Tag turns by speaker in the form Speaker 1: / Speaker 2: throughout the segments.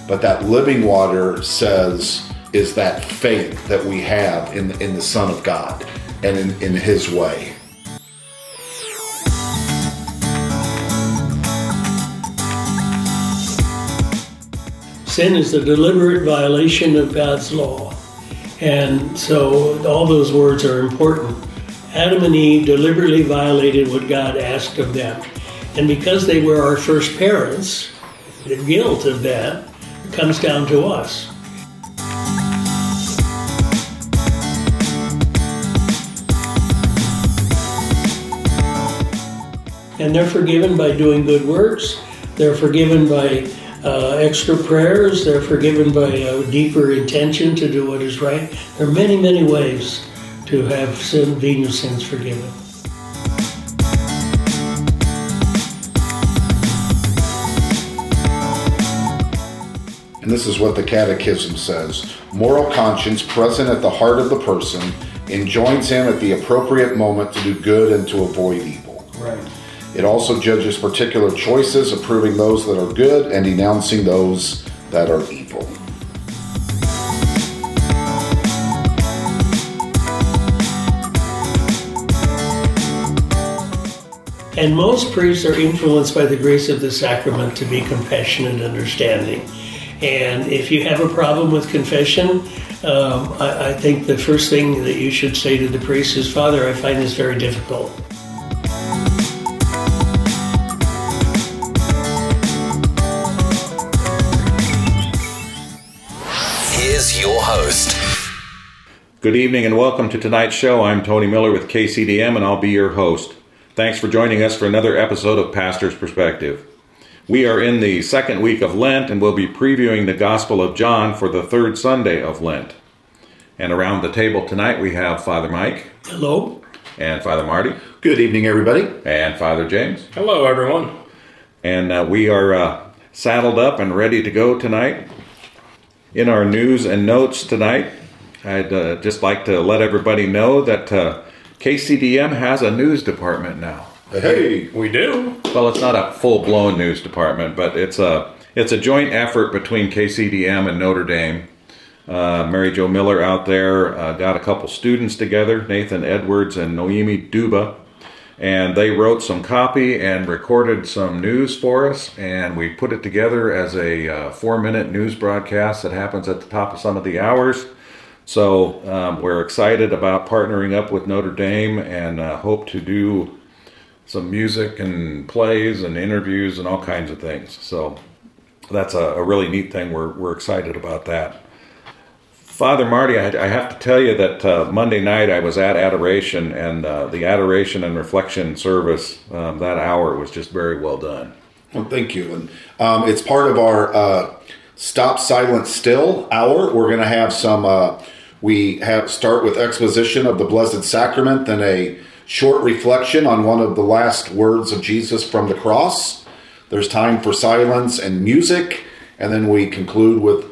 Speaker 1: but that living water is that faith that we have in the Son of God and in His way.
Speaker 2: Sin is the deliberate violation of God's law. And so all those words are important. Adam and Eve deliberately violated what God asked of them. And because they were our first parents, the guilt of that comes down to us. And they're forgiven by doing good works. They're forgiven by extra prayers. They're forgiven by a deeper intention to do what is right. There are many, many ways to have venial sins forgiven.
Speaker 1: And this is what the Catechism says. Moral conscience present at the heart of the person enjoins him at the appropriate moment to do good and to avoid evil.
Speaker 2: Right.
Speaker 1: It also judges particular choices, approving those that are good and denouncing those that are evil.
Speaker 2: And most priests are influenced by the grace of the sacrament to be compassionate and understanding. And if you have a problem with confession, I think the first thing that you should say to the priest is, Father, I find this very difficult.
Speaker 3: Here's your host.
Speaker 4: Good evening and welcome to tonight's show. I'm Tony Miller with KCDM and I'll be your host. Thanks for joining us for another episode of Pastor's Perspective. We are in the second week of Lent and we'll be previewing the Gospel of John for the third Sunday of Lent. And around the table tonight we have Father Mike.
Speaker 2: Hello.
Speaker 4: And Father Marty.
Speaker 1: Good evening, everybody.
Speaker 4: And Father James.
Speaker 5: Hello, everyone.
Speaker 4: And we are saddled up and ready to go tonight. In our news and notes tonight, I'd just like to let everybody know that KCDM has a news department now.
Speaker 1: Hey,
Speaker 5: we do.
Speaker 4: Well, it's not a full-blown news department, but it's a joint effort between KCDM and Notre Dame. Mary Jo Miller out there got a couple students together, Nathan Edwards and Noemi Duba, and they wrote some copy and recorded some news for us, and we put it together as a 4-minute news broadcast that happens at the top of some of the hours. So we're excited about partnering up with Notre Dame and hope to do some music and plays and interviews and all kinds of things. So that's a really neat thing. We're excited about that. Father Marty, I have to tell you that Monday night I was at Adoration, and the Adoration and Reflection service, that hour was just very well done.
Speaker 1: Well, thank you. And it's part of our Stop Silent Still hour. We're going to have some, start with exposition of the Blessed Sacrament, then a short reflection on one of the last words of Jesus from the cross. There's time for silence and music, and then we conclude with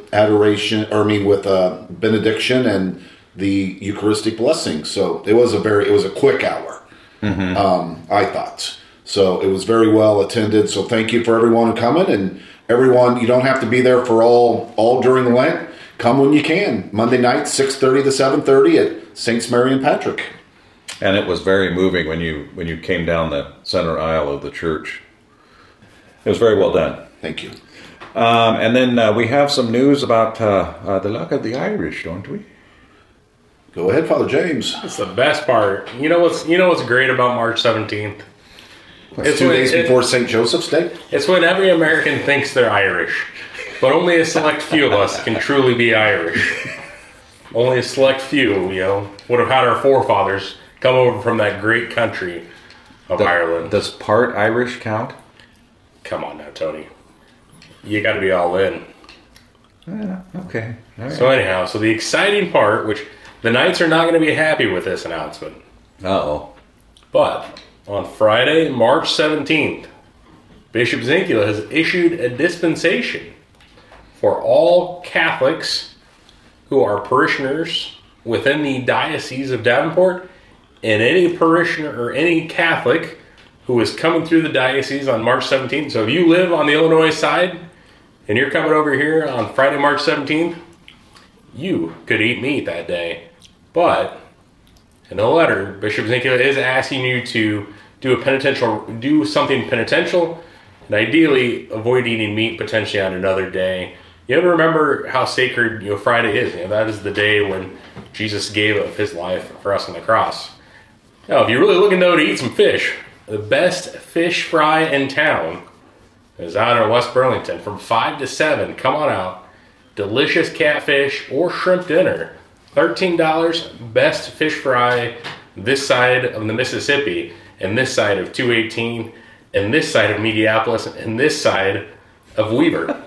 Speaker 1: benediction and the Eucharistic blessing. So it was a quick hour. Mm-hmm. I thought so. It was very well attended. So thank you for everyone coming, and everyone. You don't have to be there for all during Lent. Come when you can. Monday night, 6:30 to 7:30 at Saints Mary and Patrick.
Speaker 4: And it was very moving when you came down the center aisle of the church. It was very well done.
Speaker 1: Thank you.
Speaker 4: And then we have some news about the luck of the Irish, don't we?
Speaker 1: Go ahead, Father James.
Speaker 5: It's the best part. You know what's great about March 17th?
Speaker 1: It's 2 days before St. Joseph's Day.
Speaker 5: It's when every American thinks they're Irish, but only a select few of us can truly be Irish. Only a select few, would have had our forefathers come over from that great country of Ireland.
Speaker 4: Does part Irish count?
Speaker 5: Come on now, Tony. You got to be all in.
Speaker 4: Okay. All right.
Speaker 5: So anyhow, the exciting part, which the Knights are not going to be happy with this announcement.
Speaker 4: Uh-oh.
Speaker 5: But on Friday, March 17th, Bishop Zinkula has issued a dispensation for all Catholics who are parishioners within the Diocese of Davenport, and any parishioner or any Catholic who is coming through the diocese on March 17th. So if you live on the Illinois side and you're coming over here on Friday, March 17th, you could eat meat that day. But in the letter, Bishop Zynchula is asking you to do something penitential, and ideally avoid eating meat potentially on another day. You have to remember how sacred Friday is. That is the day when Jesus gave of his life for us on the cross. Now, if you're really looking though to eat some fish, the best fish fry in town is out in West Burlington from 5 to 7. Come on out. Delicious catfish or shrimp dinner. $13, best fish fry this side of the Mississippi, and this side of 218, and this side of Mediapolis, and this side of Weaver.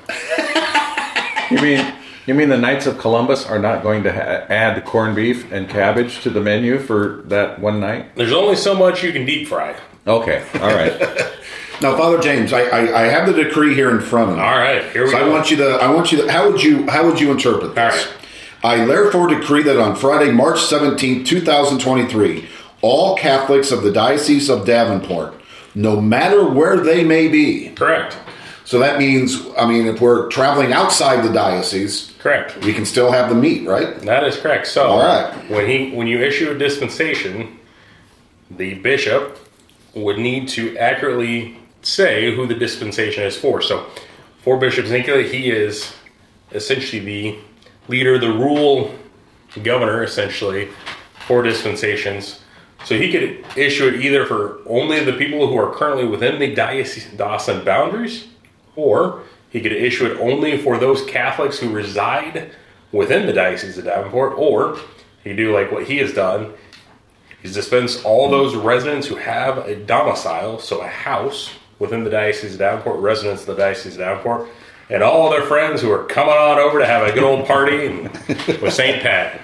Speaker 4: You mean the Knights of Columbus are not going to add corned beef and cabbage to the menu for that one night?
Speaker 5: There's only so much you can deep fry.
Speaker 4: Okay, all right.
Speaker 1: Now, Father James, I have the decree here in front of me.
Speaker 5: All right, here we go.
Speaker 1: I want you to. How would you interpret this?
Speaker 5: All right.
Speaker 1: I therefore decree that on Friday, March 17, 2023, all Catholics of the Diocese of Davenport, no matter where they may be.
Speaker 5: Correct.
Speaker 1: So that means, if we're traveling outside the diocese,
Speaker 5: Correct.
Speaker 1: we can still have the meat, right?
Speaker 5: That is correct. So,
Speaker 1: all right.
Speaker 5: when you issue a dispensation, the bishop would need to accurately say who the dispensation is for. So, for Bishop Zynchula, he is essentially the leader, the rule governor, essentially, for dispensations. So he could issue it either for only the people who are currently within the diocesan boundaries, or he could issue it only for those Catholics who reside within the Diocese of Davenport, or he could do like what he has done. He's dispensed all those residents who have a domicile, so a house within the Diocese of Davenport, residents of the Diocese of Davenport, and all their friends who are coming on over to have a good old party with St. Pat.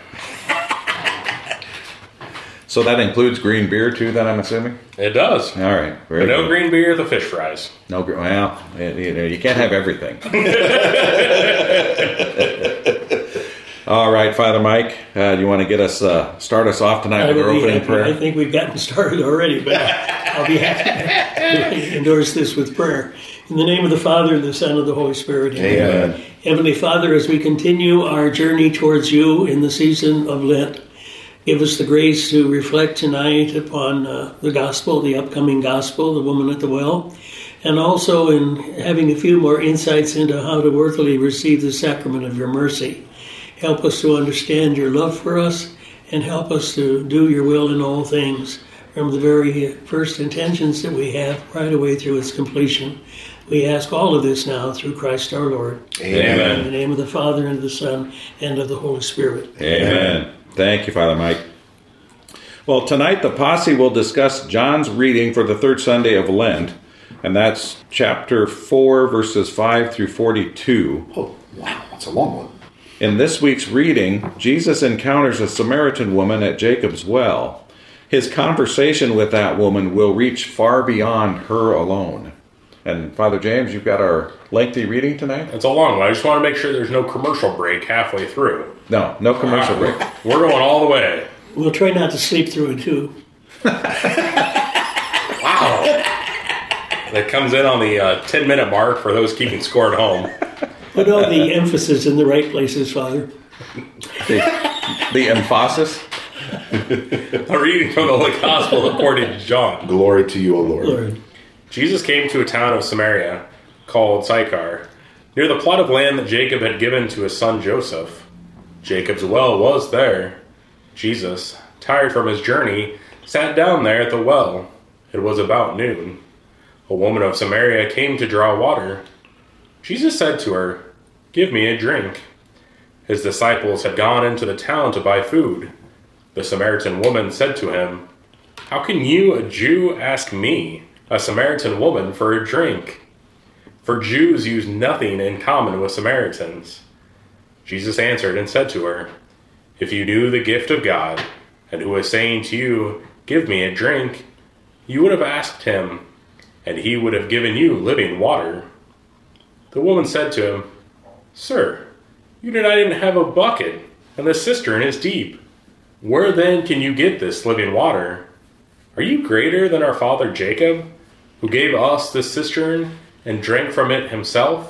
Speaker 4: So that includes green beer too, then I'm assuming?
Speaker 5: It does.
Speaker 4: All right.
Speaker 5: But no green beer at the fish fries.
Speaker 4: No, well, you can't have everything. All right, Father Mike, do you want to start us off tonight with our opening prayer?
Speaker 2: I think we've gotten started already, but I'll be happy to endorse this with prayer. In the name of the Father, and the Son, and the Holy Spirit.
Speaker 1: Amen.
Speaker 2: Heavenly Father, as we continue our journey towards you in the season of Lent, give us the grace to reflect tonight upon the gospel, the upcoming gospel, the woman at the well, and also in having a few more insights into how to worthily receive the sacrament of your mercy. Help us to understand your love for us, and help us to do your will in all things, from the very first intentions that we have right away through its completion. We ask all of this now through Christ our Lord.
Speaker 5: Amen.
Speaker 2: In the name of the Father, and of the Son, and of the Holy Spirit.
Speaker 4: Amen. Thank you, Father Mike. Well, tonight the posse will discuss John's reading for the third Sunday of Lent, and that's chapter 4, verses 5 through 42.
Speaker 1: Oh, wow, that's a long one.
Speaker 4: In this week's reading, Jesus encounters a Samaritan woman at Jacob's well. His conversation with that woman will reach far beyond her alone. And Father James, you've got our lengthy reading tonight?
Speaker 5: It's a long one. I just want to make sure there's no commercial break halfway through.
Speaker 4: No commercial break.
Speaker 5: We're going all the way.
Speaker 2: We'll try not to sleep through it, too.
Speaker 5: Wow. That comes in on the 10-minute mark for those keeping score at home.
Speaker 2: Put all the emphasis in the right places, Father.
Speaker 4: The emphasis?
Speaker 5: A reading from the Holy Gospel according to John.
Speaker 1: Glory to you, O Lord.
Speaker 2: Lord.
Speaker 5: Jesus came to a town of Samaria called Sychar, near the plot of land that Jacob had given to his son Joseph. Jacob's well was there. Jesus, tired from his journey, sat down there at the well. It was about noon. A woman of Samaria came to draw water. Jesus said to her, "Give me a drink." His disciples had gone into the town to buy food. The Samaritan woman said to him, "How can you, a Jew, ask me, a Samaritan woman, for a drink?" For Jews use nothing in common with Samaritans. Jesus answered and said to her, "If you knew the gift of God, and who is saying to you, 'Give me a drink,' you would have asked him, and he would have given you living water." The woman said to him, "Sir, you do not even have a bucket, and the cistern is deep. Where then can you get this living water? Are you greater than our father Jacob, who gave us this cistern and drank from it himself,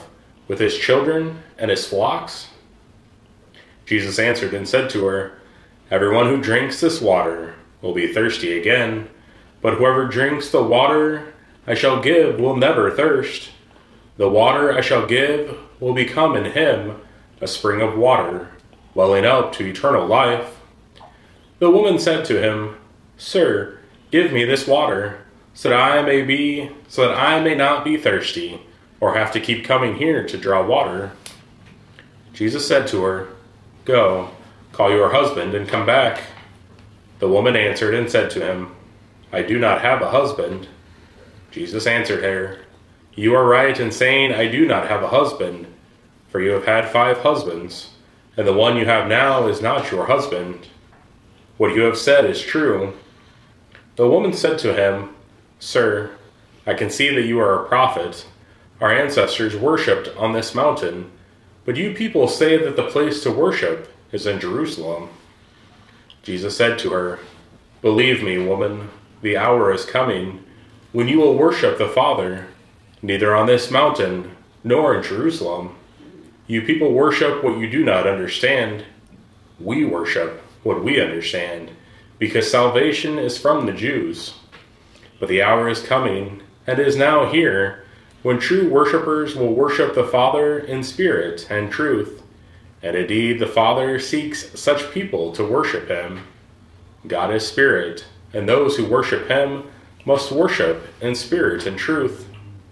Speaker 5: with his children and his flocks? Jesus answered and said to her, Everyone who drinks this water will be thirsty again, but whoever drinks the water I shall give will never thirst. The water I shall give will become in him a spring of water, welling up to eternal life. The woman said to him, Sir, give me this water, so that I may not be thirsty, or have to keep coming here to draw water. Jesus said to her, Go, call your husband and come back. The woman answered and said to him, I do not have a husband. Jesus answered her, You are right in saying, I do not have a husband, for you have had 5 husbands, and the one you have now is not your husband. What you have said is true. The woman said to him, Sir, I can see that you are a prophet. Our ancestors worshipped on this mountain, but you people say that the place to worship is in Jerusalem. Jesus said to her, Believe me, woman, the hour is coming when you will worship the Father, neither on this mountain nor in Jerusalem. You people worship what you do not understand. We worship what we understand, because salvation is from the Jews. But the hour is coming, and is now here, when true worshippers will worship the Father in spirit and truth. And indeed, the Father seeks such people to worship him. God is spirit, and those who worship him must worship in spirit and truth.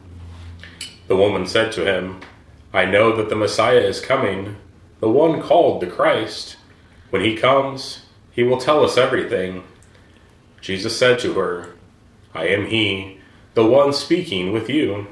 Speaker 5: The woman said to him, I know that the Messiah is coming, the one called the Christ. When he comes, he will tell us everything. Jesus said to her, I am he, the one speaking with you.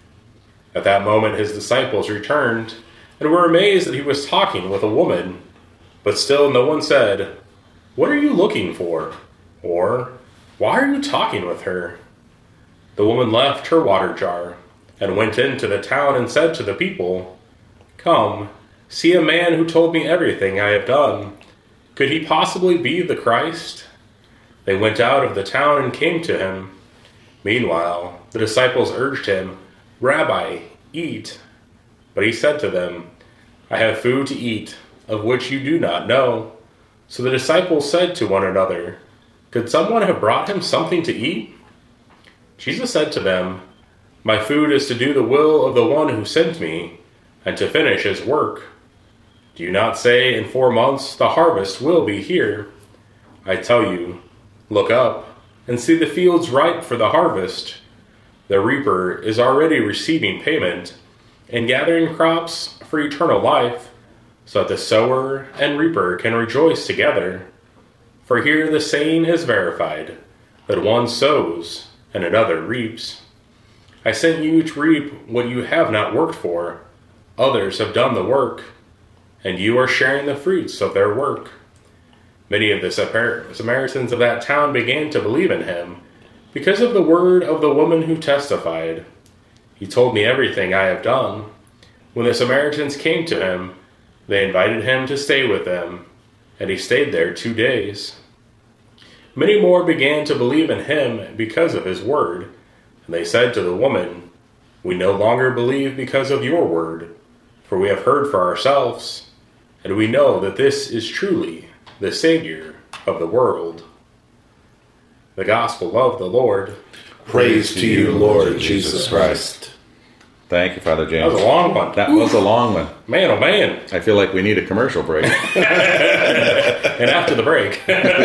Speaker 5: At that moment his disciples returned, and were amazed that he was talking with a woman. But still no one said, What are you looking for? Or, Why are you talking with her? The woman left her water jar, and went into the town and said to the people, Come, see a man who told me everything I have done. Could he possibly be the Christ? They went out of the town and came to him. Meanwhile, the disciples urged him, Rabbi, eat. But he said to them, I have food to eat, of which you do not know. So the disciples said to one another, Could someone have brought him something to eat? Jesus said to them, My food is to do the will of the one who sent me, and to finish his work. Do you not say, In 4 months the harvest will be here? I tell you, look up, and see the fields ripe for the harvest. The reaper is already receiving payment, and gathering crops for eternal life, so that the sower and reaper can rejoice together. For here the saying is verified, that one sows and another reaps. I sent you to reap what you have not worked for. Others have done the work, and you are sharing the fruits of their work. Many of the Samaritans of that town began to believe in him, because of the word of the woman who testified, He told me everything I have done. When the Samaritans came to him, they invited him to stay with them, and he stayed there 2 days. Many more began to believe in him because of his word, and they said to the woman, We no longer believe because of your word, for we have heard for ourselves, and we know that this is truly the Savior of the world. The Gospel of the Lord.
Speaker 1: Praise to you, Lord Jesus Christ.
Speaker 4: Thank you, Father James.
Speaker 5: That was a long one.
Speaker 4: That was a long one.
Speaker 5: Man, oh man.
Speaker 4: I feel like we need a commercial break.
Speaker 5: And after the break.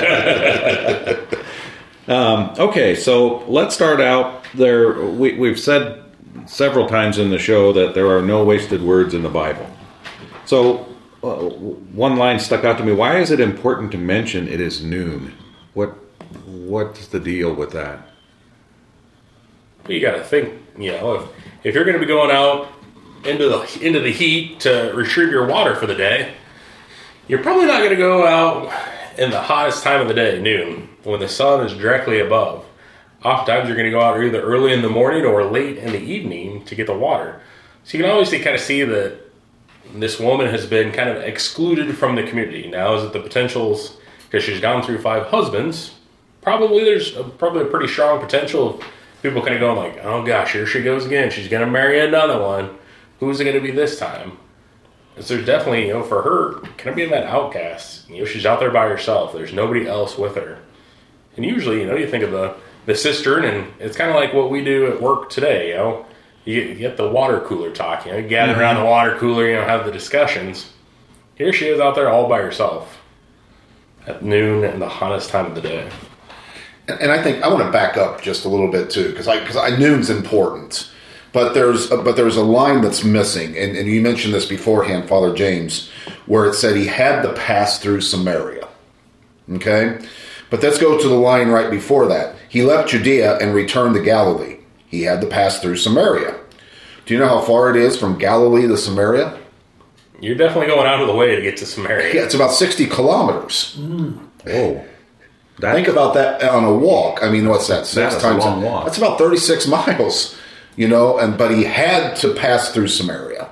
Speaker 4: Okay, so let's start out there. We've said several times in the show that there are no wasted words in the Bible. So one line stuck out to me. Why is it important to mention it is noon? What's the deal with that?
Speaker 5: You got to think, if you're going to be going out into the heat to retrieve your water for the day, you're probably not going to go out in the hottest time of the day, noon, when the sun is directly above. Oftentimes you're going to go out either early in the morning or late in the evening to get the water. So you can obviously kind of see that this woman has been kind of excluded from the community. Now, is it the potentials, because she's gone through 5 husbands, there's a pretty strong potential of people kind of going like, oh gosh, here she goes again. She's going to marry another one. Who's it going to be this time? So there's definitely, for her, kind of being that outcast. She's out there by herself. There's nobody else with her. And usually, you think of the cistern, and it's kind of like what we do at work today, You get the water cooler talk, you gather around the water cooler, have the discussions. Here she is out there all by herself at noon and the hottest time of the day.
Speaker 1: And I think I want to back up just a little bit too, because noon's important, but there's a line that's missing, and you mentioned this beforehand, Father James, where it said he had to pass through Samaria. Okay, but let's go to the line right before that. He left Judea and returned to Galilee. He had to pass through Samaria. Do you know how far it is from Galilee to Samaria?
Speaker 5: You're definitely going out of the way to get to Samaria.
Speaker 1: Yeah, it's about 60 kilometers.
Speaker 4: Oh.
Speaker 1: Think about that on a walk. I mean, what's that?
Speaker 4: That's a long walk.
Speaker 1: That's about 36 miles, but he had to pass through Samaria.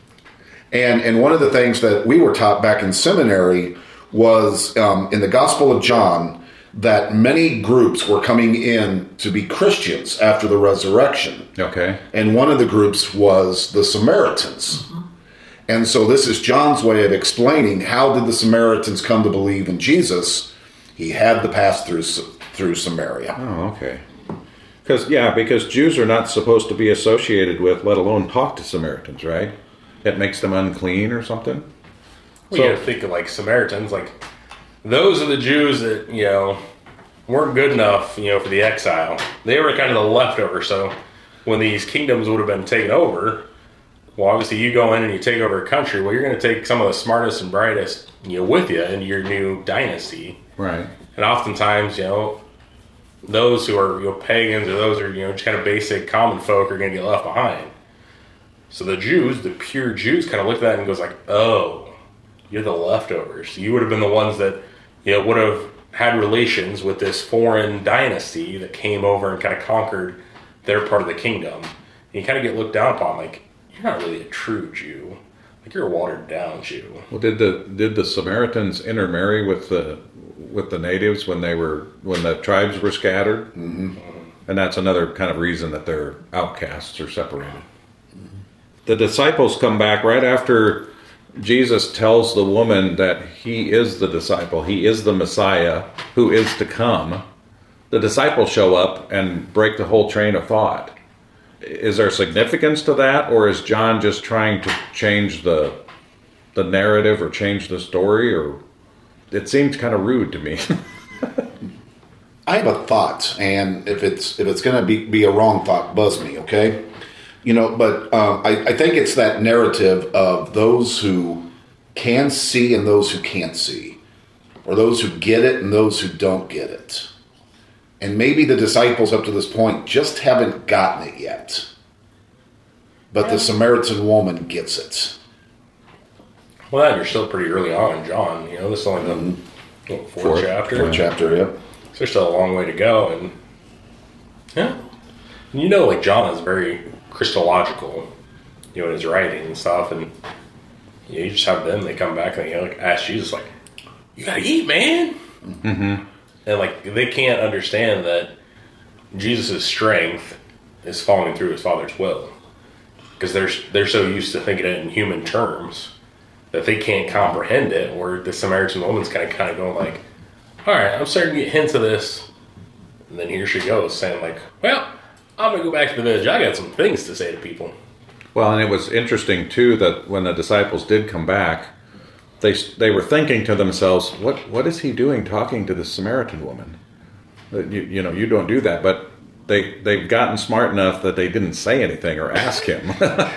Speaker 1: And one of the things that we were taught back in seminary was in the Gospel of John that many groups were coming in to be Christians after the resurrection.
Speaker 4: Okay.
Speaker 1: And one of the groups was the Samaritans. Mm-hmm. And so this is John's way of explaining how did the Samaritans come to believe in Jesus. He had to pass through Samaria.
Speaker 4: Oh, okay. Because Jews are not supposed to be associated with, let alone talk to Samaritans, right? It makes them unclean or something?
Speaker 5: Well, you got to think of like Samaritans, like those are the Jews that, weren't good enough, for the exile. They were kind of the leftover. So when these kingdoms would have been taken over, well, obviously you go in and you take over a country. Well, you're going to take some of the smartest and brightest, with you into your new dynasty.
Speaker 4: Right.
Speaker 5: And oftentimes, those who are, pagans or those who are, just kind of basic common folk are going to get left behind. So the Jews, the pure Jews, kind of look at that and goes like, oh, you're the leftovers. You would have been the ones that, would have had relations with this foreign dynasty that came over and kind of conquered their part of the kingdom. And you kind of get looked down upon like, you're not really a true Jew. Like, you're a watered down Jew.
Speaker 4: Well, did the Samaritans intermarry with the natives when the tribes were scattered?
Speaker 1: Mm-hmm.
Speaker 4: And that's another kind of reason that they're outcasts or separated. Mm-hmm. The disciples come back right after Jesus tells the woman that he is the disciple, he is the Messiah who is to come. The disciples show up and break the whole train of thought. Is there significance to that, or is John just trying to change the narrative or change the story? Or it seems kind of rude to me.
Speaker 1: I have a thought, and if it's going to be a wrong thought, buzz me, okay? But I think it's that narrative of those who can see and those who can't see, or those who get it and those who don't get it. And maybe the disciples up to this point just haven't gotten it yet. But the Samaritan woman gets it.
Speaker 5: Well, you're still pretty early on in John. This is only the fourth chapter.
Speaker 1: Fourth chapter, yeah.
Speaker 5: So there's still a long way to go. And like John is very Christological, in his writing and stuff. And you just have them, they come back and they ask Jesus, like, you got to eat, man.
Speaker 4: Mm-hmm.
Speaker 5: And they can't understand that Jesus' strength is following through his Father's will, because they're so used to thinking it in human terms that they can't comprehend it. Where the Samaritan woman's kind of going like, all right, I'm starting to get hints of this, and then here she goes saying like, well, I'm gonna go back to the village. I got some things to say to people.
Speaker 4: Well, and it was interesting too that when the disciples did come back, they were thinking to themselves, what is he doing talking to the Samaritan woman? You don't do that. But they've gotten smart enough that they didn't say anything or ask him.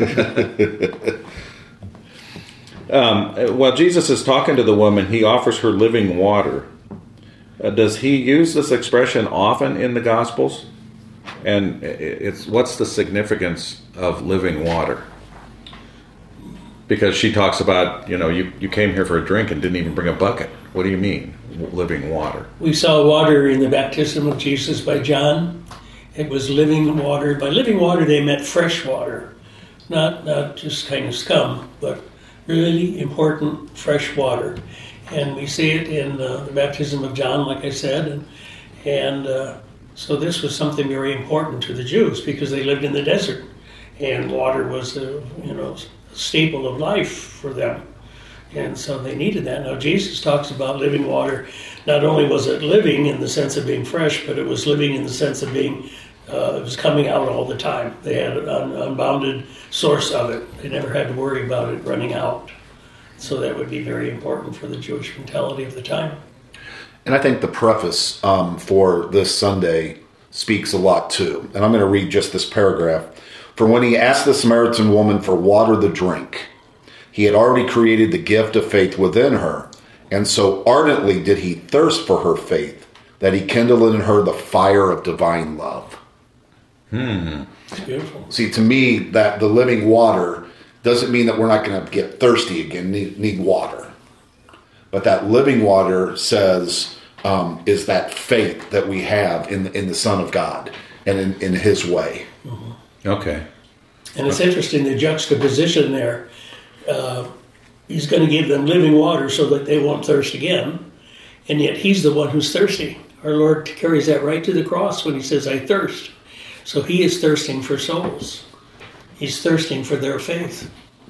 Speaker 4: While Jesus is talking to the woman, he offers her living water. Does he use this expression often in the Gospels? And what's the significance of living water? Because she talks about, you came here for a drink and didn't even bring a bucket. What do you mean, living water?
Speaker 2: We saw water in the baptism of Jesus by John. It was living water. By living water, they meant fresh water. Not just kind of scum, but really important fresh water. And we see it in the baptism of John, like I said. And so this was something very important to the Jews because they lived in the desert. and water was a staple of life for them, and so they needed that. Now Jesus talks about living water. Not only was it living in the sense of being fresh, but it was living in the sense of being it was coming out all the time. They had an unbounded source of it. They never had to worry about it running out. So that would be very important for the Jewish mentality of the time.
Speaker 1: And I think the preface for this Sunday speaks a lot too. And I'm going to read just this paragraph. For when he asked the Samaritan woman for water to drink, he had already created the gift of faith within her. And so ardently did he thirst for her faith that he kindled in her the fire of divine love.
Speaker 2: It's beautiful.
Speaker 1: See, to me, that the living water doesn't mean that we're not going to get thirsty again, need water. But that living water says is that faith that we have in the Son of God and in His way.
Speaker 2: Mm-hmm.
Speaker 4: Okay.
Speaker 2: And it's interesting, the juxtaposition there. He's going to give them living water so that they won't thirst again. And yet He's the one who's thirsty. Our Lord carries that right to the cross when He says, I thirst. So He is thirsting for souls. He's thirsting for their faith.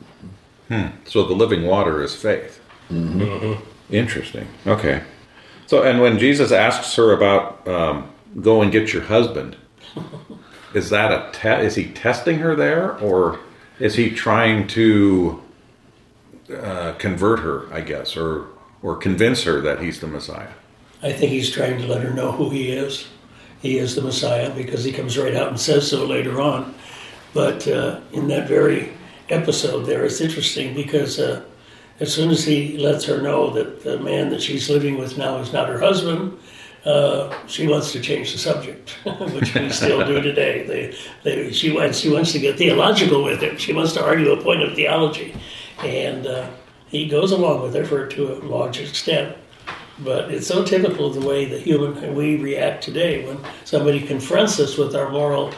Speaker 4: So the living water is faith.
Speaker 1: Mm-hmm.
Speaker 5: Mm-hmm.
Speaker 4: Interesting. Okay. So, and when Jesus asks her about go and get your husband, is that is he testing her there, or is he trying to convert her, I guess, or convince her that he's the Messiah?
Speaker 2: I think He's trying to let her know who He is. He is the Messiah, because He comes right out and says so later on. But in that very episode there, it's interesting because as soon as He lets her know that the man that she's living with now is not her husband, she wants to change the subject, which we still do today. She wants to get theological with him. She wants to argue a point of theology. And he goes along with her to a large extent. But it's so typical of the way that we react today when somebody confronts us with our moral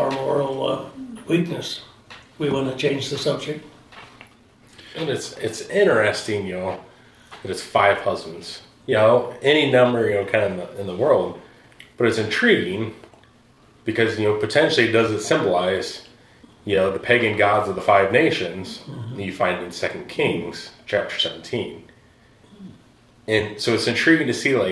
Speaker 2: weakness. We want to change the subject.
Speaker 5: And it's interesting, that it's 5 husbands. Any number, kind of in the world. But it's intriguing because, potentially does it symbolize, the pagan gods of the 5 nations that you find in 2 Kings chapter 17. And so it's intriguing to see,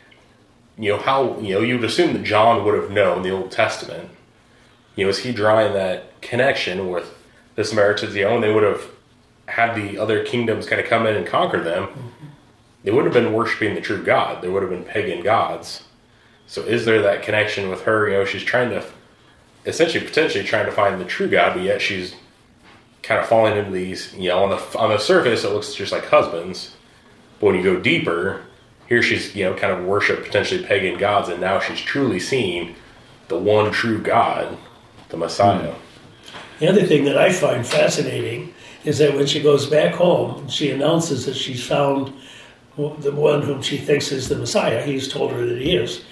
Speaker 5: how, you would assume that John would have known the Old Testament. Is he drawing that connection with the Samaritans? And they would have had the other kingdoms kind of come in and conquer them. They would have been worshiping the true God. There would have been pagan gods. So is there that connection with her? She's trying to, potentially trying to find the true God, but yet she's kind of falling into these, on the surface it looks just like husbands. But when you go deeper, here she's, kind of worship potentially pagan gods, and now she's truly seeing the one true God, the Messiah.
Speaker 2: The other thing that I find fascinating is that when she goes back home, she announces that she's found the one whom she thinks is the Messiah. He's told her that he is.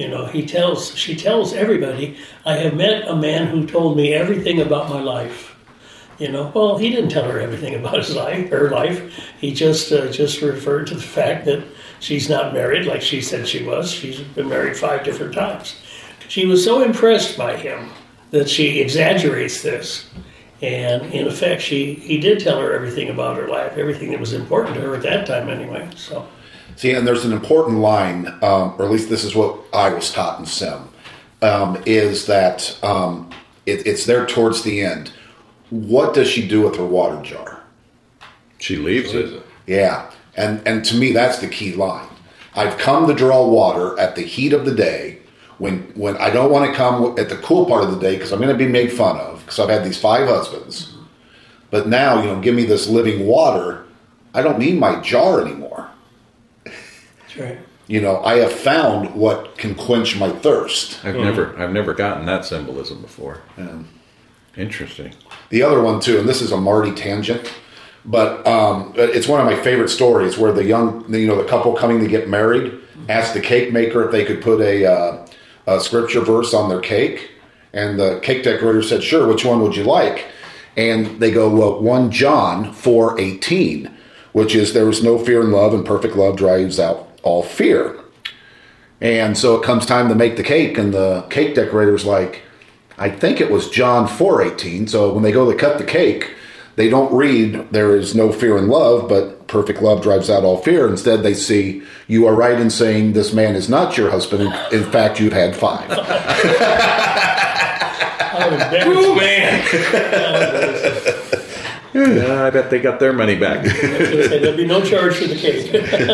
Speaker 2: She tells everybody, I have met a man who told me everything about my life. Well, he didn't tell her everything about her life. He just referred to the fact that she's not married like she said she was. She's been married 5 different times. She was so impressed by him that she exaggerates this. And in effect, he did tell her everything about her life, everything that was important to her at that time anyway. So,
Speaker 1: see, and there's an important line, or at least this is what I was taught in Sim, is that it's there towards the end. What does she do with her water jar?
Speaker 4: She leaves it.
Speaker 1: Yeah, and to me, that's the key line. I've come to draw water at the heat of the day, when I don't want to come at the cool part of the day because I'm going to be made fun of because I've had these 5 husbands. But now, give me this living water. I don't need my jar anymore.
Speaker 2: that's right.
Speaker 1: I have found what can quench my thirst.
Speaker 4: I've never gotten that symbolism before. Interesting.
Speaker 1: The other one too, and this is a Marty tangent, but it's one of my favorite stories where the couple coming to get married asked the cake maker if they could put a scripture verse on their cake, and the cake decorator said, "Sure. Which one would you like?" And they go, "Well, 1 John 4:18, which is there is no fear in love, and perfect love drives out all fear." And so it comes time to make the cake, and the cake decorator's like, I think it was John 4:18. So when they go to cut the cake, they don't read, there is no fear in love, but perfect love drives out all fear. Instead, they see, you are right in saying this man is not your husband. In fact, you've had 5.
Speaker 5: Oh, man.
Speaker 4: I bet they got their money back.
Speaker 2: There'll be no charge for the cake.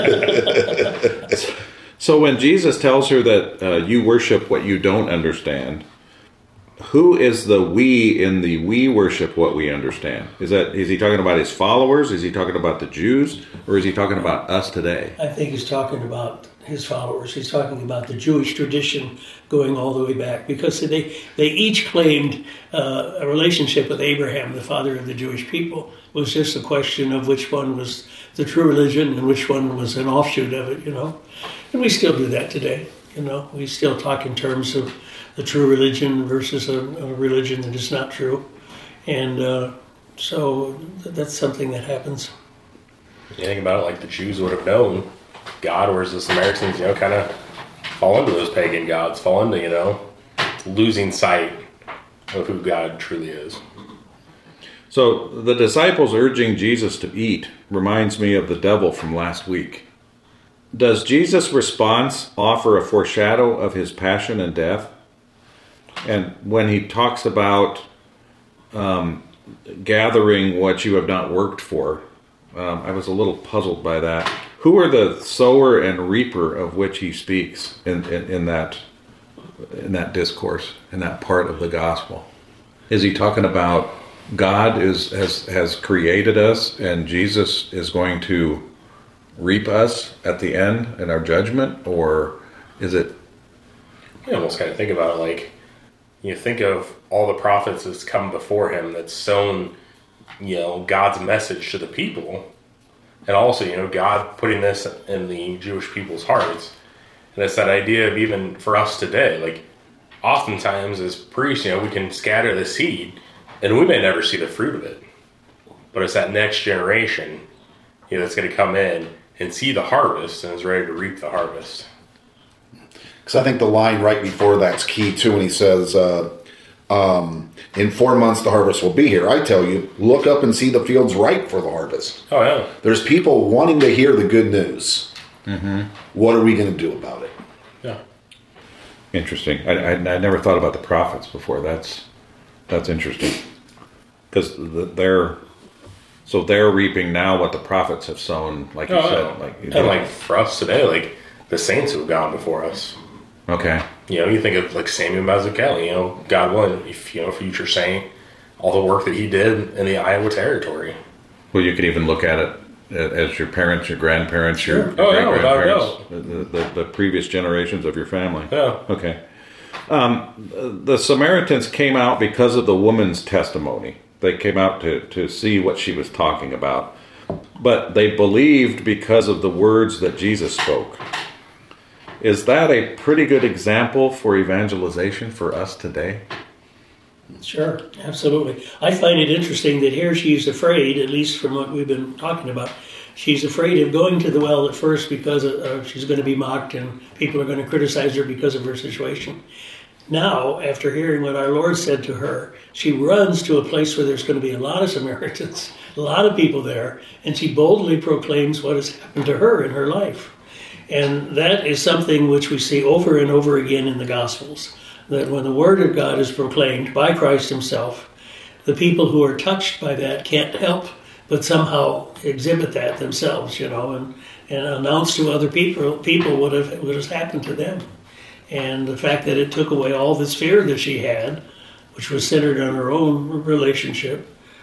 Speaker 4: So when Jesus tells her that you worship what you don't understand, who is the we in the we worship what we understand? Is he talking about his followers? Is he talking about the Jews? Or is he talking about us today?
Speaker 2: I think he's talking about his followers. He's talking about the Jewish tradition going all the way back, because they each claimed a relationship with Abraham, the father of the Jewish people. It was just a question of which one was the true religion and which one was an offshoot of it, And we still do that today, We still talk in terms of the true religion versus a religion that is not true. And so that's something that happens.
Speaker 5: You think about it, like the Jews would have known God, whereas the Samaritans, kind of fall into those pagan gods, fall into, losing sight of who God truly is.
Speaker 4: So the disciples urging Jesus to eat reminds me of the devil from last week. Does Jesus' response offer a foreshadow of his passion and death? And when he talks about gathering what you have not worked for, I was a little puzzled by that. Who are the sower and reaper of which he speaks in that discourse, in that part of the gospel? Is he talking about God has created us and Jesus is going to reap us at the end in our judgment? Or is it...
Speaker 5: You almost kind of think about it like, you think of all the prophets that's come before him that's sown, God's message to the people. And also, God putting this in the Jewish people's hearts. And it's that idea of even for us today, like oftentimes as priests, we can scatter the seed and we may never see the fruit of it. But it's that next generation, that's going to come in and see the harvest and is ready to reap the harvest.
Speaker 1: Because I think the line right before that's key too, when he says, in 4 months the harvest will be here. I tell you, look up and see the fields ripe for the harvest.
Speaker 5: Oh, yeah.
Speaker 1: There's people wanting to hear the good news. Mm-hmm. What are we going to do about it?
Speaker 5: Yeah.
Speaker 4: Interesting. I never thought about the prophets before. That's interesting. Because they're reaping now what the prophets have sown, like you said.
Speaker 5: And for us today, like the saints who have gone before us.
Speaker 4: Okay.
Speaker 5: You think of like Samuel Mazzucchelli, God willing, future saint, all the work that he did in the Iowa Territory.
Speaker 4: Well, you could even look at it as your parents, your grandparents, your
Speaker 5: great-grandparents,
Speaker 4: the previous generations of your family.
Speaker 5: Yeah.
Speaker 4: Okay. The Samaritans came out because of the woman's testimony. They came out to see what she was talking about. But they believed because of the words that Jesus spoke. Is that a pretty good example for evangelization for us today?
Speaker 2: Sure, absolutely. I find it interesting that here she's afraid, at least from what we've been talking about, she's afraid of going to the well at first because she's going to be mocked and people are going to criticize her because of her situation. Now, after hearing what our Lord said to her, she runs to a place where there's going to be a lot of Samaritans, a lot of people there, and she boldly proclaims what has happened to her in her life. And that is something which we see over and over again in the Gospels, that when the Word of God is proclaimed by Christ himself, the people who are touched by that can't help but somehow exhibit that themselves, and announce to other people what has happened to them. And the fact that it took away all this fear that she had, which was centered on her own relationship,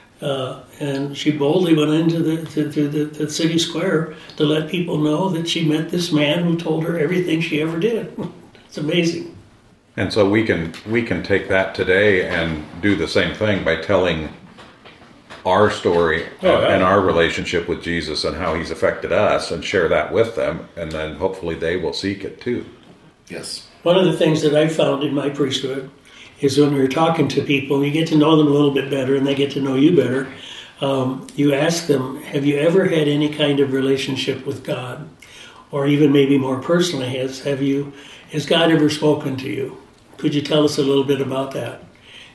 Speaker 2: and she boldly went into the city square to let people know that she met this man who told her everything she ever did. It's amazing.
Speaker 4: And so we can take that today and do the same thing by telling our story and our relationship with Jesus and how he's affected us and share that with them, and then hopefully they will seek it too.
Speaker 1: Yes.
Speaker 2: One of the things that I found in my priesthood is when we're talking to people, you get to know them a little bit better and they get to know you better. You ask them, have you ever had any kind of relationship with God? Or even maybe more personally, has God ever spoken to you? Could you tell us a little bit about that?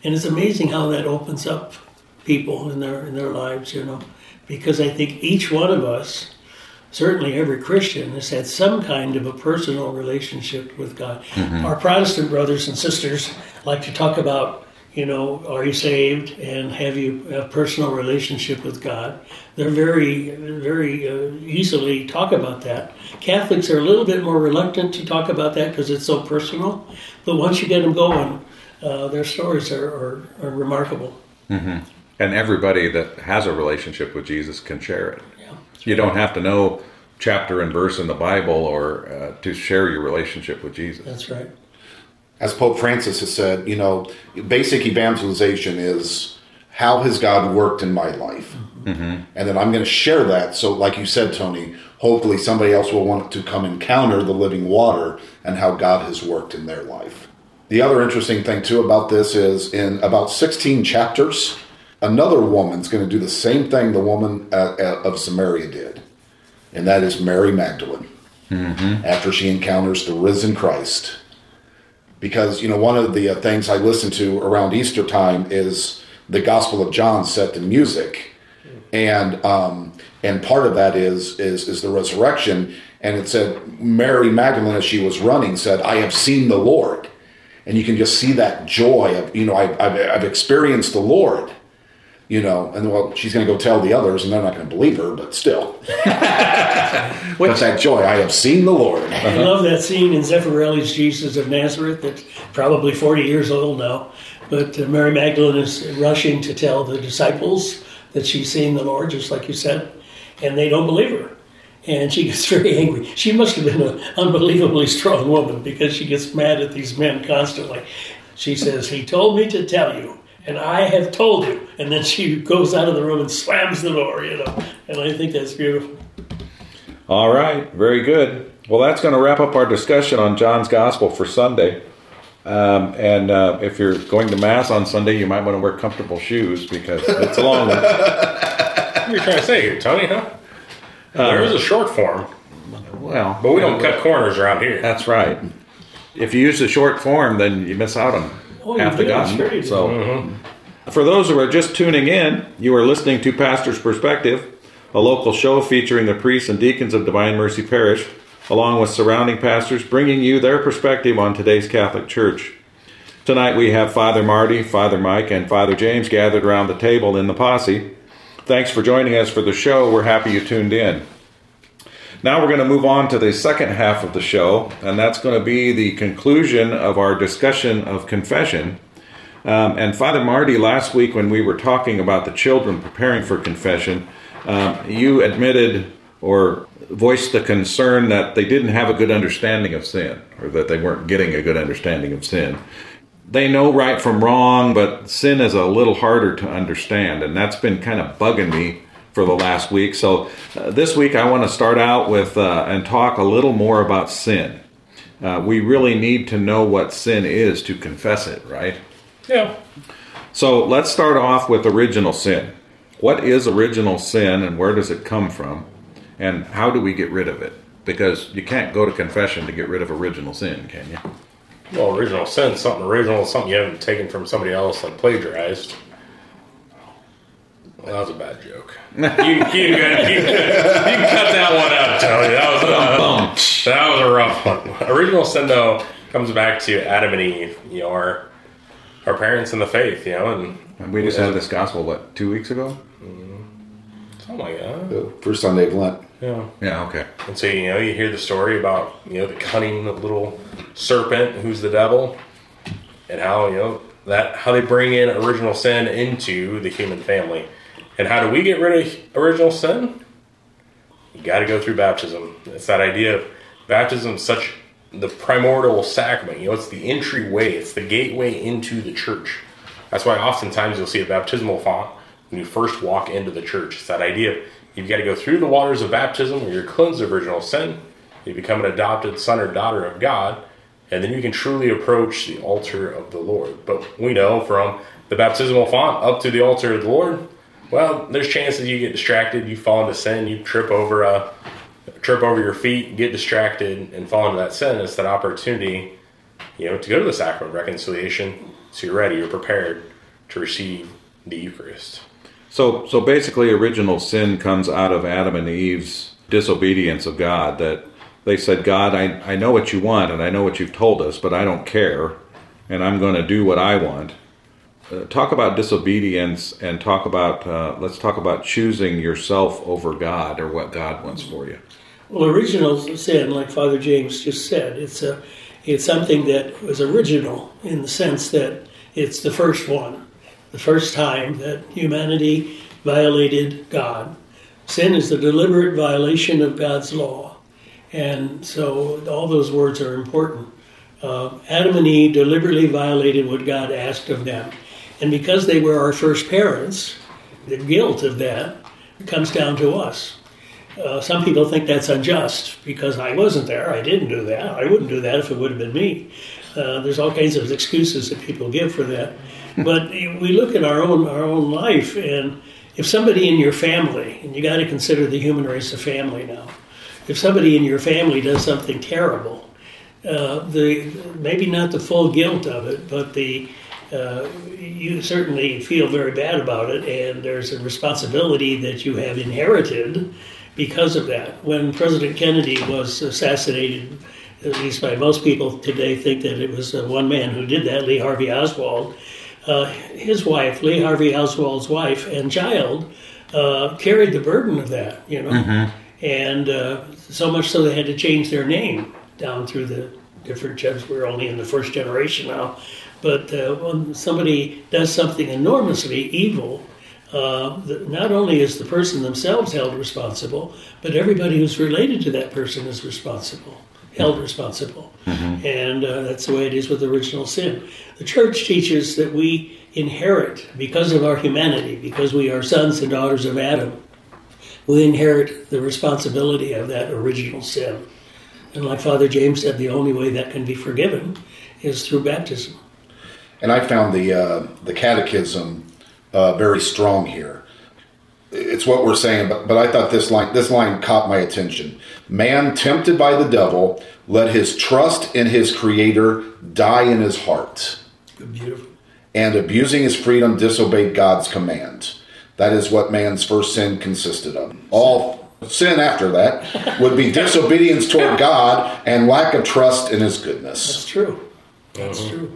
Speaker 2: And it's amazing how that opens up people in their lives, because I think each one of us, certainly every Christian, has had some kind of a personal relationship with God. Our Protestant brothers and sisters like to talk about, are you saved and have you a personal relationship with God? They're very, very easily talk about that. Catholics are a little bit more reluctant to talk about that because it's so personal. But once you get them going, their stories are remarkable.
Speaker 4: And everybody that has a relationship with Jesus can share it.
Speaker 2: Yeah,
Speaker 4: you don't have to know chapter and verse in the Bible or to share your relationship with Jesus.
Speaker 2: That's right.
Speaker 1: As Pope Francis has said, basic evangelization is how has God worked in my life? And then I'm going to share that. So like you said, Tony, hopefully somebody else will want to come encounter the living water and how God has worked in their life. The other interesting thing, too, about this is in about 16 chapters, another woman's going to do the same thing the woman of Samaria did. And that is Mary Magdalene. After she encounters the risen Christ. Because, one of the things I listen to around Easter time is the Gospel of John set to music. And part of that is the resurrection. And it said, Mary Magdalene, as she was running, said, I have seen the Lord. And you can just see that joy of, I've experienced the Lord. And she's going to go tell the others, and they're not going to believe her, but still. What's that joy? I have seen the Lord.
Speaker 2: I love that scene in Zeffirelli's Jesus of Nazareth that's probably 40 years old now. But Mary Magdalene is rushing to tell the disciples that she's seen the Lord, just like you said, and they don't believe her. And she gets very angry. She must have been an unbelievably strong woman because she gets mad at these men constantly. She says, he told me to tell you. And I have told you. And then she goes out of the room and slams the door, And I think that's beautiful.
Speaker 4: All right. Very good. Well, that's going to wrap up our discussion on John's Gospel for Sunday. If you're going to Mass on Sunday, you might want to wear comfortable shoes because it's a long one.
Speaker 5: What are you trying to say here, Tony, huh? There is a short form.
Speaker 4: Well,
Speaker 5: but we don't cut corners around here.
Speaker 4: That's right. If you use the short form, then you miss out on half the gospel. So, for those who are just tuning in, you are listening to Pastor's Perspective, a local show featuring the priests and deacons of Divine Mercy Parish, along with surrounding pastors, bringing you their perspective on today's Catholic Church. Tonight we have Father Marty, Father Mike, and Father James gathered around the table in the posse. Thanks for joining us for the show. We're happy you tuned in. Now we're going to move on to the second half of the show, and that's going to be the conclusion of our discussion of confession. And Father Marty, last week when we were talking about the children preparing for confession, you admitted or voiced the concern that they didn't have a good understanding of sin, or that they weren't getting a good understanding of sin. They know right from wrong, but sin is a little harder to understand, and that's been kind of bugging me for the last week. So this week I want to start out with and talk a little more about sin. We really need to know what sin is to confess it, right?
Speaker 5: Yeah.
Speaker 4: So let's start off with original sin. What is original sin and where does it come from? And how do we get rid of it? Because you can't go to confession to get rid of original sin, can you?
Speaker 5: Well, original sin, something original, something you haven't taken from somebody else, like plagiarized. Well, that was a bad joke. You can cut that one out, Tony. That was a rough one. Original sin, though, comes back to Adam and Eve, our parents in the faith, and
Speaker 4: we just had this gospel, 2 weeks ago?
Speaker 5: Something like that.
Speaker 1: The first Sunday of Lent.
Speaker 5: Yeah.
Speaker 4: Yeah, okay.
Speaker 5: And so, you hear the story about, the cunning little serpent who's the devil, and how, how they bring in original sin into the human family. And how do we get rid of original sin? You got to go through baptism. It's that idea of baptism, such the primordial sacrament. It's the entryway. It's the gateway into the church. That's why oftentimes you'll see a baptismal font when you first walk into the church. It's that idea of you've got to go through the waters of baptism where you're cleansed of original sin. You become an adopted son or daughter of God. And then you can truly approach the altar of the Lord. But we know from the baptismal font up to the altar of the Lord, well, there's chances you get distracted, you fall into sin, you trip over your feet, get distracted, and fall into that sin. It's that opportunity, to go to the sacrament of reconciliation, so you're ready, you're prepared. to receive the Eucharist.
Speaker 4: So basically, original sin comes out of Adam and Eve's disobedience of God, that they said, God, I know what you want and I know what you've told us, but I don't care, and I'm going to do what I want. Talk about disobedience, and let's talk about choosing yourself over God or what God wants for you.
Speaker 2: Well, original sin, like Father James just said, it's something that was original in the sense that it's the first one, the first time that humanity violated God. Sin is the deliberate violation of God's law. And so all those words are important. Adam and Eve deliberately violated what God asked of them. And because they were our first parents, the guilt of that comes down to us. Some people think that's unjust because I wasn't there, I didn't do that. I wouldn't do that if it would have been me. There's all kinds of excuses that people give for that. But we look at our own life, and if somebody in your family, and you got to consider the human race a family now, if somebody in your family does something terrible, maybe not the full guilt of it, but you certainly feel very bad about it, and there's a responsibility that you have inherited because of that. When President Kennedy was assassinated, at least by most people today think that it was one man who did that, Lee Harvey Oswald. His wife, Lee Harvey Oswald's wife and child, carried the burden of that,
Speaker 4: Mm-hmm.
Speaker 2: And so much so they had to change their name down through the different generations. We're only in the first generation now. But when somebody does something enormously evil, not only is the person themselves held responsible, but everybody who's related to that person is held responsible.
Speaker 4: Mm-hmm.
Speaker 2: And that's the way it is with original sin. The church teaches that we inherit, because of our humanity, because we are sons and daughters of Adam, we inherit the responsibility of that original sin. And like Father James said, the only way that can be forgiven is through baptism.
Speaker 1: And I found the catechism very strong here. It's what we're saying, but I thought this line caught my attention. Man tempted by the devil, let his trust in his Creator die in his heart.
Speaker 2: Beautiful.
Speaker 1: And abusing his freedom, disobeyed God's command. That is what man's first sin consisted of. All sin after that would be disobedience toward God and lack of trust in his goodness.
Speaker 2: That's true. That's true.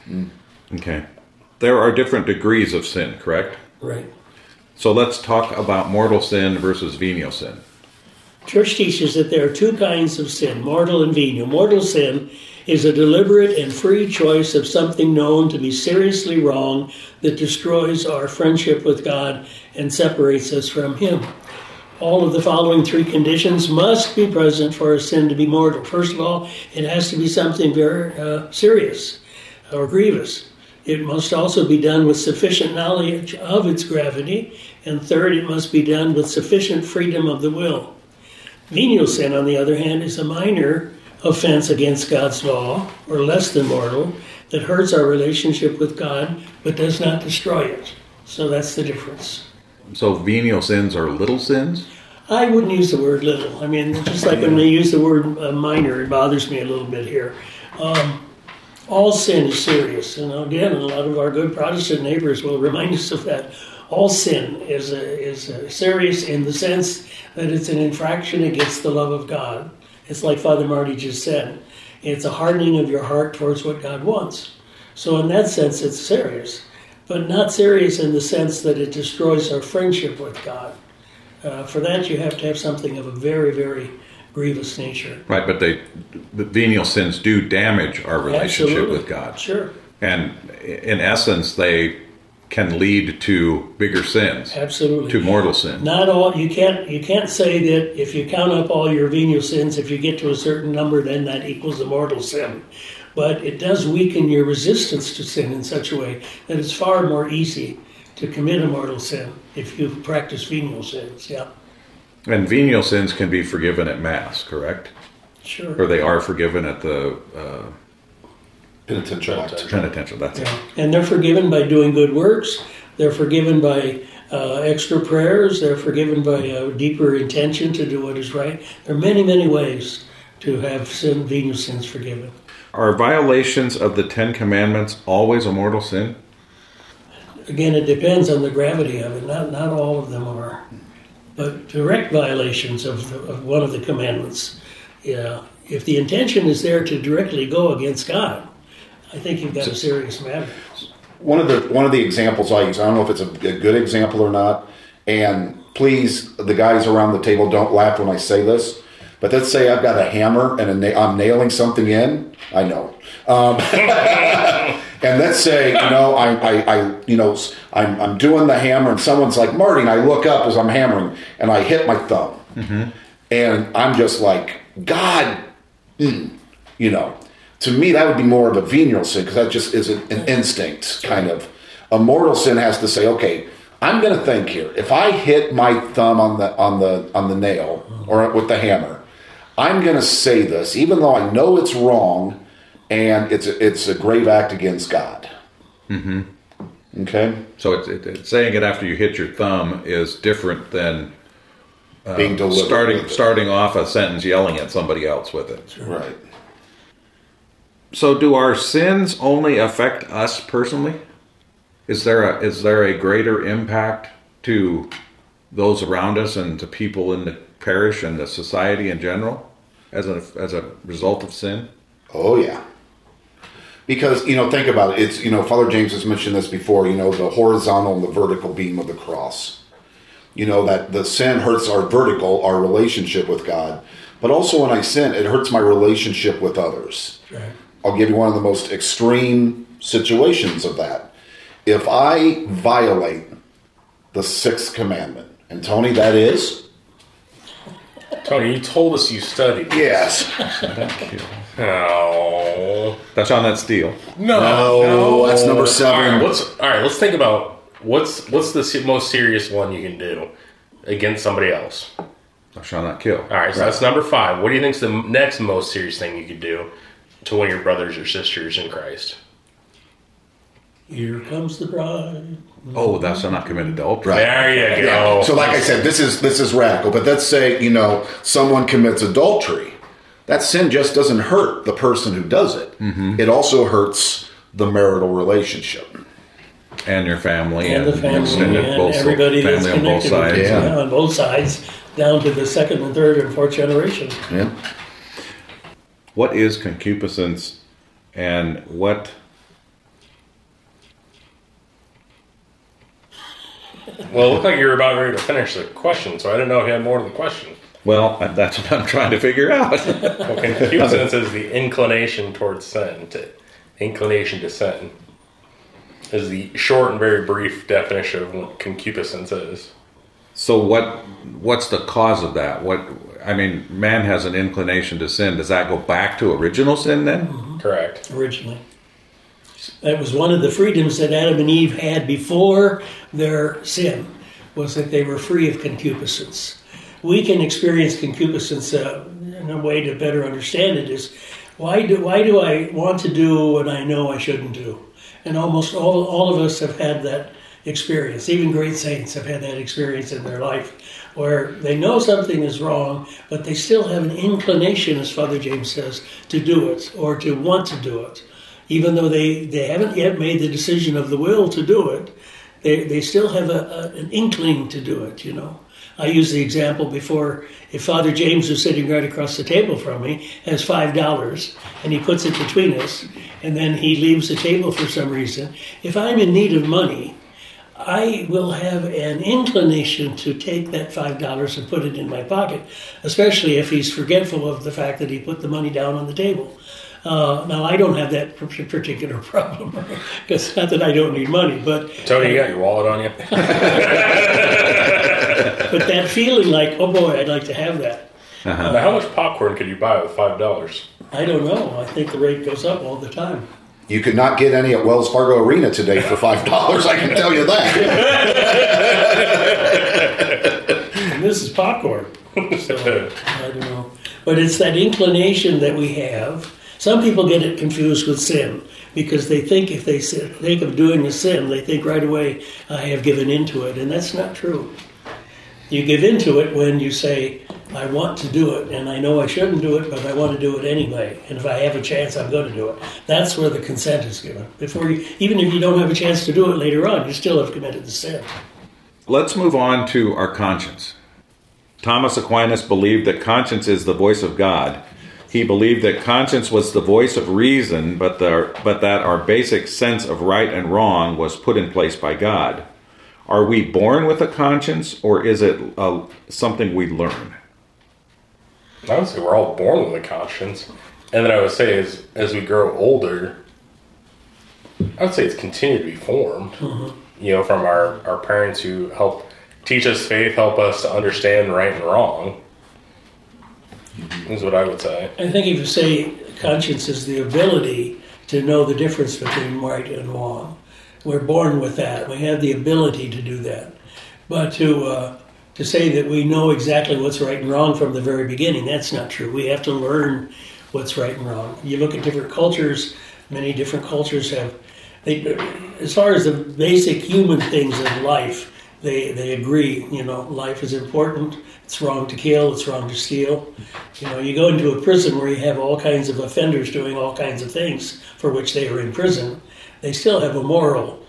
Speaker 4: Okay. There are different degrees of sin, correct?
Speaker 2: Right.
Speaker 4: So let's talk about mortal sin versus venial sin.
Speaker 2: Church teaches that there are two kinds of sin, mortal and venial. Mortal sin is a deliberate and free choice of something known to be seriously wrong that destroys our friendship with God and separates us from Him. All of the following three conditions must be present for a sin to be mortal. First of all, it has to be something very serious or grievous. It must also be done with sufficient knowledge of its gravity. And third, it must be done with sufficient freedom of the will. Venial sin, on the other hand, is a minor offense against God's law, or less than mortal, that hurts our relationship with God, but does not destroy it. So that's the difference.
Speaker 4: So venial sins are little sins?
Speaker 2: I wouldn't use the word little. I mean, just like when they use the word minor, it bothers me a little bit here. All sin is serious. And again, a lot of our good Protestant neighbors will remind us of that. All sin is serious in the sense that it's an infraction against the love of God. It's like Father Marty just said. It's a hardening of your heart towards what God wants. So in that sense, it's serious. But not serious in the sense that it destroys our friendship with God. For that, you have to have something of a very, very grievous nature.
Speaker 4: Right, but the venial sins do damage our relationship
Speaker 2: Absolutely.
Speaker 4: with God.
Speaker 2: Sure.
Speaker 4: And in essence, they can lead to bigger sins.
Speaker 2: Absolutely.
Speaker 4: To mortal sin.
Speaker 2: Not all. You can't say that if you count up all your venial sins, if you get to a certain number, then that equals a mortal sin. But it does weaken your resistance to sin in such a way that it's far more easy to commit a mortal sin if you practice venial sins. Yeah.
Speaker 4: And venial sins can be forgiven at Mass, correct?
Speaker 2: Sure.
Speaker 4: Or they are forgiven at the
Speaker 1: Penitential act.
Speaker 4: penitential. That's it.
Speaker 2: Yeah. And they're forgiven by doing good works. They're forgiven by extra prayers. They're forgiven by a deeper intention to do what is right. There are many, many ways to have venial sins forgiven.
Speaker 4: Are violations of the Ten Commandments always a mortal sin?
Speaker 2: again, it depends on the gravity of it. Not all of them are. But direct violations of one of the commandments, if the intention is there to directly go against God, I think you've got a serious matter.
Speaker 1: One of the examples I use, I don't know if it's a good example or not, and please, the guys around the table, don't laugh when I say this, but let's say I've got a hammer and I'm nailing something in. I know. And let's say, I'm doing the hammer, and someone's like, Marty, and I look up as I'm hammering, and I hit my thumb. Mm-hmm. And I'm just like, God, to me, that would be more of a venial sin, because that just is an instinct, kind of. A mortal sin has to say, okay, I'm going to think here. If I hit my thumb on the nail or with the hammer, I'm going to say this, even though I know it's wrong, and it's a grave act against God. Mm-hmm. Okay?
Speaker 4: So it's saying it after you hit your thumb is different than
Speaker 1: being deliberate.
Speaker 4: Starting off a sentence yelling at somebody else with it.
Speaker 1: Right.
Speaker 4: So do our sins only affect us personally? Is there a greater impact to those around us and to people in the parish and the society in general as a result of sin?
Speaker 1: Oh, yeah. Because, think about it. It's, Father James has mentioned this before, the horizontal and the vertical beam of the cross. That the sin hurts our relationship with God. But also when I sin, it hurts my relationship with others. Right. I'll give you one of the most extreme situations of that. If I violate the 6th commandment, and Tony, that is?
Speaker 5: Tony, you told us you studied.
Speaker 1: Yes.
Speaker 5: Oh.
Speaker 4: That's on that steel.
Speaker 1: No, that's number 7.
Speaker 5: All right, let's think about what's the most serious one you can do against somebody else.
Speaker 4: Thou shalt not kill.
Speaker 5: All right, so that's number 5. What do you think is the next most serious thing you could do to one of your brothers or sisters in Christ?
Speaker 2: Here comes the bride.
Speaker 4: Oh, thou shalt not commit adultery.
Speaker 1: Right.
Speaker 5: There you go.
Speaker 1: Yeah. So like I said, this is radical. But let's say, someone commits adultery. That sin just doesn't hurt the person who does it. Mm-hmm. It also hurts the marital relationship.
Speaker 4: And your family.
Speaker 2: And the family.
Speaker 4: Extended
Speaker 2: And
Speaker 4: both
Speaker 2: everybody that's
Speaker 4: family on both
Speaker 2: connected
Speaker 4: sides.
Speaker 2: Yeah, on both sides, down to the 2nd and 3rd and 4th generation.
Speaker 1: Yeah.
Speaker 4: What is concupiscence, and what...
Speaker 5: Well, it looked like you were about ready to finish the question, so I didn't know if you had more to the question.
Speaker 4: Well, that's what I'm trying to figure out.
Speaker 5: Well, concupiscence is the inclination towards sin. Inclination to sin is the short and very brief definition of what concupiscence is.
Speaker 4: So what's the cause of that? Man has an inclination to sin. Does that go back to original sin then?
Speaker 2: Mm-hmm.
Speaker 5: Correct.
Speaker 2: Originally. That was one of the freedoms that Adam and Eve had before their sin, was that they were free of concupiscence. We can experience concupiscence in a way to better understand it is, why do I want to do what I know I shouldn't do? And almost all of us have had that experience. Even great saints have had that experience in their life, where they know something is wrong, but they still have an inclination, as Father James says, to do it or to want to do it. Even though they haven't yet made the decision of the will to do it, they still have an inkling to do it, I used the example before, if Father James, who's sitting right across the table from me, has $5 and he puts it between us, and then he leaves the table for some reason, if I'm in need of money, I will have an inclination to take that $5 and put it in my pocket, especially if he's forgetful of the fact that he put the money down on the table. Now, I don't have that particular problem, because not that I don't need money, but...
Speaker 5: Tony, you got your wallet on you?
Speaker 2: But that feeling like, oh boy, I'd like to have that.
Speaker 5: Uh-huh. Now, how much popcorn could you buy with $5?
Speaker 2: I don't know. I think the rate goes up all the time.
Speaker 1: You could not get any at Wells Fargo Arena today for $5, I can tell you that.
Speaker 2: And this is popcorn. So, I don't know. But it's that inclination that we have. Some people get it confused with sin, because they think if they think of doing a sin, they think right away, I have given into it. And that's not true. You give into it when you say, I want to do it, and I know I shouldn't do it, but I want to do it anyway. And if I have a chance, I'm going to do it. That's where the consent is given. Even if you don't have a chance to do it later on, you still have committed the sin.
Speaker 4: Let's move on to our conscience. Thomas Aquinas believed that conscience is the voice of God. He believed that conscience was the voice of reason, but that our basic sense of right and wrong was put in place by God. Are we born with a conscience, or is it something we learn?
Speaker 5: I would say we're all born with a conscience. And then I would say as we grow older, I would say it's continued to be formed. Mm-hmm. From our parents who help teach us faith, help us to understand right and wrong. Is what I would say.
Speaker 2: I think if you say conscience is the ability to know the difference between right and wrong, we're born with that. We have the ability to do that. But to say that we know exactly what's right and wrong from the very beginning, that's not true. We have to learn what's right and wrong. You look at different cultures, many different cultures have, as far as the basic human things of life, they agree, life is important. It's wrong to kill. It's wrong to steal. You go into a prison where you have all kinds of offenders doing all kinds of things for which they are in prison. They still have a moral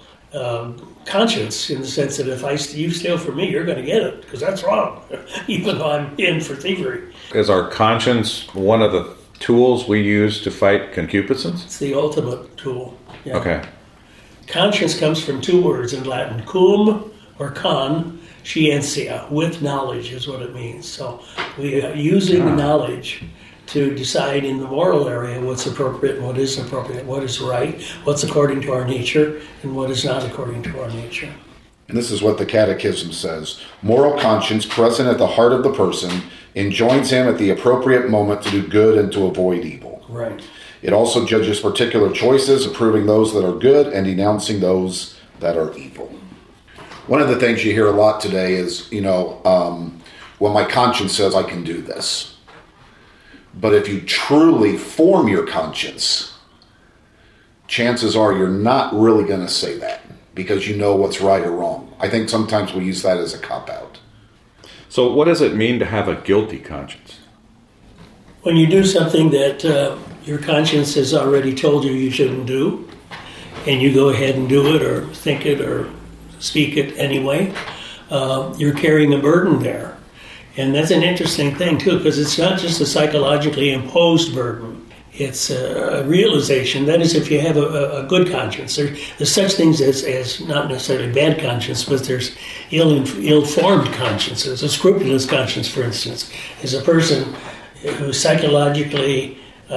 Speaker 2: conscience in the sense that if you steal from me, you're going to get it because that's wrong, even though I'm in for thievery.
Speaker 4: Is our conscience one of the tools we use to fight concupiscence?
Speaker 2: It's the ultimate tool. Yeah.
Speaker 4: Okay.
Speaker 2: Conscience comes from two words in Latin, cum or conscientia, with knowledge is what it means. So we are using knowledge to decide in the moral area what's appropriate and what isn't appropriate, what is right, what's according to our nature, and what is not according to our nature.
Speaker 1: And this is what the Catechism says. Moral conscience, present at the heart of the person, enjoins him at the appropriate moment to do good and to avoid evil.
Speaker 2: Right.
Speaker 1: It also judges particular choices, approving those that are good and denouncing those that are evil. One of the things you hear a lot today is, well, my conscience says I can do this. But if you truly form your conscience, chances are you're not really going to say that because you know what's right or wrong. I think sometimes we use that as a cop-out.
Speaker 4: So what does it mean to have a guilty conscience?
Speaker 2: When you do something that your conscience has already told you shouldn't do, and you go ahead and do it or think it or speak it anyway, you're carrying a burden there. And that's an interesting thing, too, because it's not just a psychologically imposed burden. It's a realization. That is, if you have a good conscience. There's such things as not necessarily bad conscience, but there's ill-formed consciences. A scrupulous conscience, for instance, is a person who's psychologically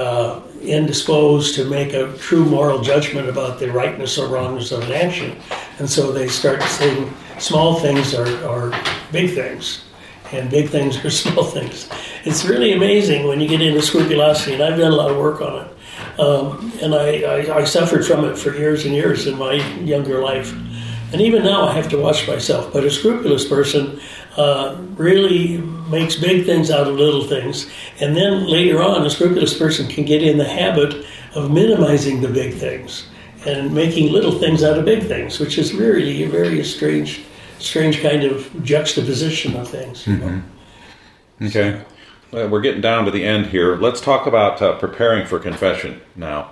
Speaker 2: indisposed to make a true moral judgment about the rightness or wrongness of an action. And so they start saying small things are big things. And big things are small things. It's really amazing when you get into scrupulosity, and I've done a lot of work on it. And I suffered from it for years and years in my younger life. And even now I have to watch myself. But a scrupulous person really makes big things out of little things. And then later on, a scrupulous person can get in the habit of minimizing the big things and making little things out of big things, which is really a very strange kind of juxtaposition of things.
Speaker 4: Mm-hmm. Okay. Well, we're getting down to the end here. Let's talk about preparing for confession now.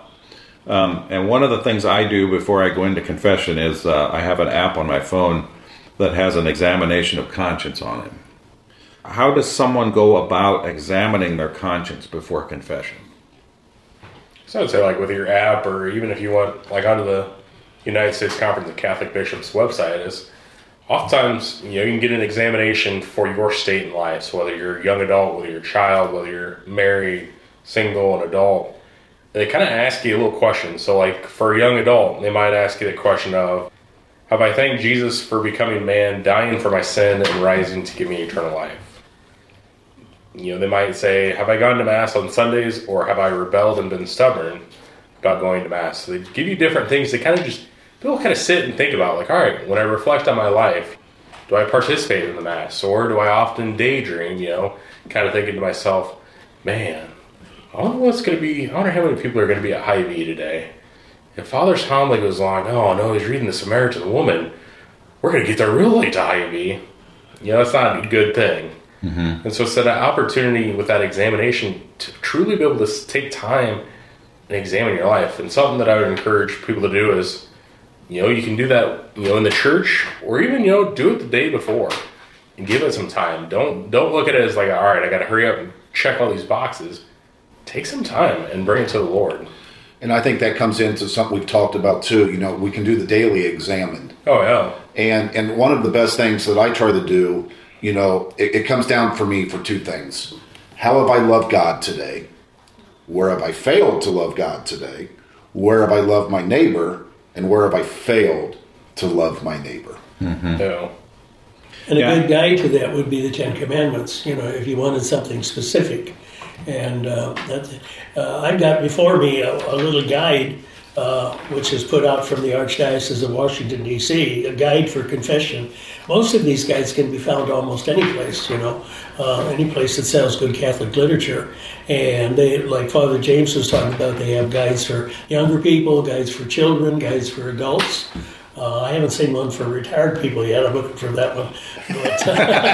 Speaker 4: And one of the things I do before I go into confession is I have an app on my phone that has an examination of conscience on it. How does someone go about examining their conscience before confession?
Speaker 5: So I would say, like with your app, or even if you want, like onto the United States Conference of Catholic Bishops website, is oftentimes, you can get an examination for your state in life. So whether you're a young adult, whether you're a child, whether you're married, single, an adult, they kind of ask you a little question. So like for a young adult, they might ask you the question of, have I thanked Jesus for becoming man, dying for my sin, and rising to give me eternal life? They might say, have I gone to Mass on Sundays, or have I rebelled and been stubborn about going to Mass? So they give you different things to kind of just, people kind of sit and think about, like, all right, when I reflect on my life, do I participate in the Mass? Or do I often daydream, kind of thinking to myself, man, I wonder what's going to be, I wonder how many people are going to be at Hy-Vee today. If Father's homily goes long, oh no, he's reading the Samaritan woman, we're going to get there real late to Hy-Vee. That's not a good thing. And so it's that opportunity with that examination to truly be able to take time and examine your life. And something that I would encourage people to do is, you can do that, in the church, or even, do it the day before and give it some time. Don't look at it as like, all right, I got to hurry up and check all these boxes. Take some time and bring it to the Lord.
Speaker 1: And I think that comes into something we've talked about too. We can do the daily examine.
Speaker 5: Oh, yeah.
Speaker 1: And one of the best things that I try to do, it comes down for me for two things. How have I loved God today? Where have I failed to love God today? Where have I loved my neighbor? And where have I failed to love my neighbor?
Speaker 5: Yeah.
Speaker 2: And a good guide to that would be the Ten Commandments, if you wanted something specific. And I've got before me a little guide, which is put out from the Archdiocese of Washington, D.C., a guide for confession. Most of these guides can be found almost any place, any place that sells good Catholic literature. And they, like Father James was talking about, they have guides for younger people, guides for children, guides for adults. I haven't seen one for retired people yet. I'm looking for that one. But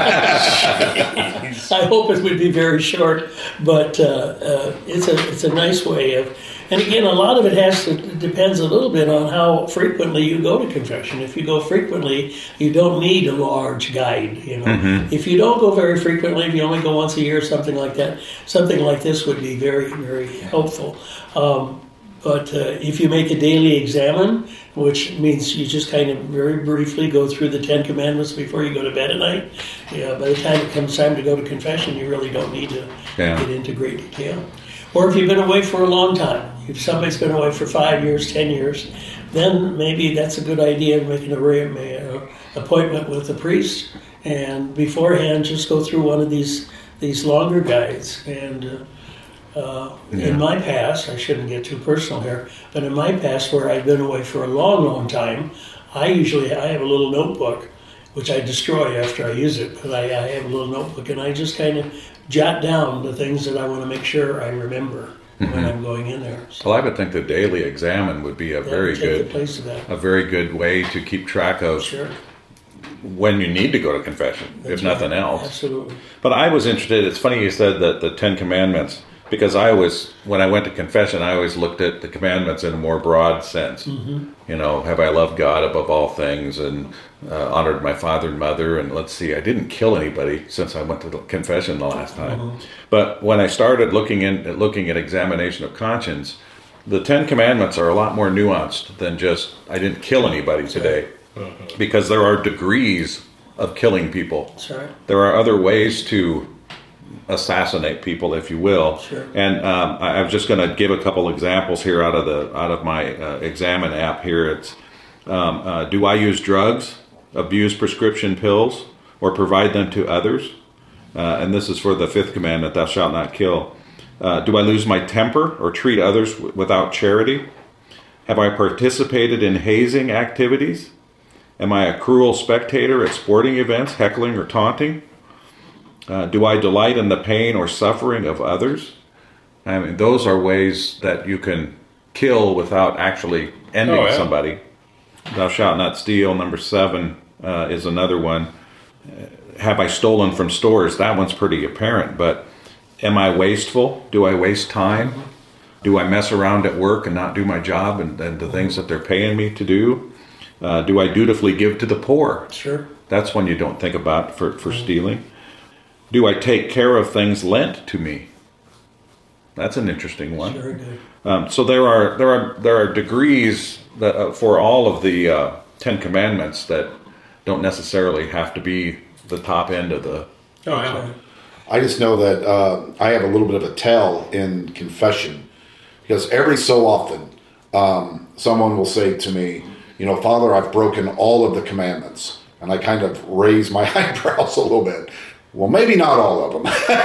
Speaker 2: I hope it would be very short. But it's a nice way of. And again, a lot of it depends a little bit on how frequently you go to confession. If you go frequently, you don't need a large guide. If you don't go very frequently, if you only go once a year, something like that, something like this would be very, very helpful. But if you make a daily examine, which means you just kind of very briefly go through the Ten Commandments before you go to bed at night, by the time it comes time to go to confession, you really don't need to get into great detail. Or if you've been away for a long time, if somebody's been away for 5 years, 10 years, then maybe that's a good idea, making an appointment with a priest, and beforehand just go through one of these longer guides. And in my past, I shouldn't get too personal here, but in my past where I've been away for a long, long time, I have a little notebook, which I destroy after I use it, but I have a little notebook, and I just kind of jot down the things that I want to make sure I remember when I'm going in there. So,
Speaker 4: well, I would think the daily examine would be a very good way to keep track of when you need to go to confession, if nothing else.
Speaker 2: Absolutely.
Speaker 4: But I was interested, it's funny you said that the Ten Commandments, because when I went to confession, I always looked at the commandments in a more broad sense. Have I loved God above all things and honored my father and mother? And let's see, I didn't kill anybody since I went to the confession the last time. But when I started looking at examination of conscience, the Ten Commandments are a lot more nuanced than just, I didn't kill anybody today. Because there are degrees of killing people. There are other ways to assassinate people, if you will. And I'm just going to give a couple examples here out of my Examine app here. It's do I use drugs, abuse prescription pills, or provide them to others? And this is for the fifth commandment, thou shalt not kill. Do I lose my temper or treat others without charity? Have I participated in hazing activities? Am I a cruel spectator at sporting events, heckling or taunting? Do I delight in the pain or suffering of others? I mean, those are ways that you can kill without actually ending somebody. Thou shalt not steal, number 7, is another one. Have I stolen from stores? That one's pretty apparent, but am I wasteful? Do I waste time? Do I mess around at work and not do my job and the things that they're paying me to do? Do I dutifully give to the poor? That's one you don't think about for stealing. Do I take care of things lent to me? That's an interesting one. So there are degrees that, for all of the Ten Commandments that don't necessarily have to be the top end of the.
Speaker 1: I just know that I have a little bit of a tell in confession, because every so often someone will say to me, Father, I've broken all of the commandments, and I kind of raise my eyebrows a little bit. Well, maybe not all of them.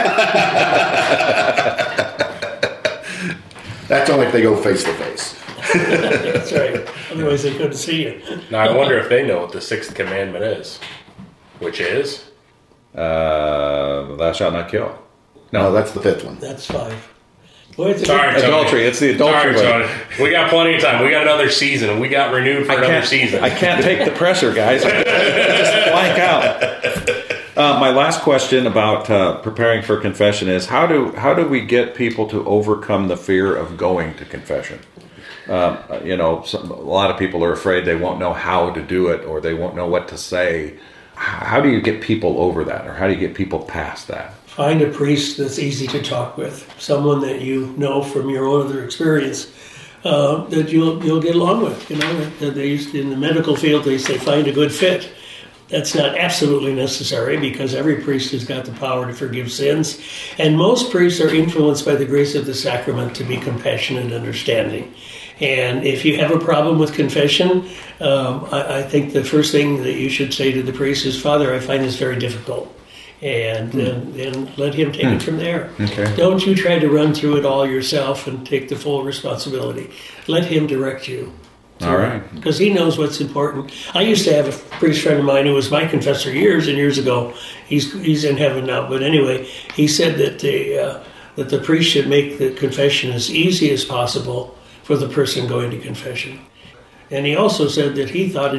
Speaker 1: That's only if they go face to face.
Speaker 2: That's right. Otherwise, they couldn't see you.
Speaker 5: Now, I wonder if they know what the 6th commandment is, which is?
Speaker 4: Thou shalt not kill.
Speaker 1: No, that's the 5th one.
Speaker 2: That's 5. Boy,
Speaker 4: adultery. It's the adultery one.
Speaker 5: We got plenty of time. We got another season, and we got renewed for another season.
Speaker 4: I can't take the pressure, guys. I just blank out. My last question about preparing for confession is how do we get people to overcome the fear of going to confession? A lot of people are afraid they won't know how to do it or they won't know what to say. How do you get people over that, or how do you get people past that?
Speaker 2: Find a priest that's easy to talk with, someone that you know from your own other experience that you'll get along with. They used, in the medical field, they say find a good fit. That's not absolutely necessary because every priest has got the power to forgive sins, and most priests are influenced by the grace of the sacrament to be compassionate and understanding. And if you have a problem with confession, I think the first thing that you should say to the priest is, Father, I find this very difficult. And let him take it from there.
Speaker 4: Okay.
Speaker 2: Don't you try to run through it all yourself and take the full responsibility. Let him direct you.
Speaker 4: All right.
Speaker 2: Because he knows what's important. I used to have a priest friend of mine who was my confessor years and years ago. He's in heaven now. But anyway, he said that the priest should make the confession as easy as possible for the person going to confession. And he also said that he thought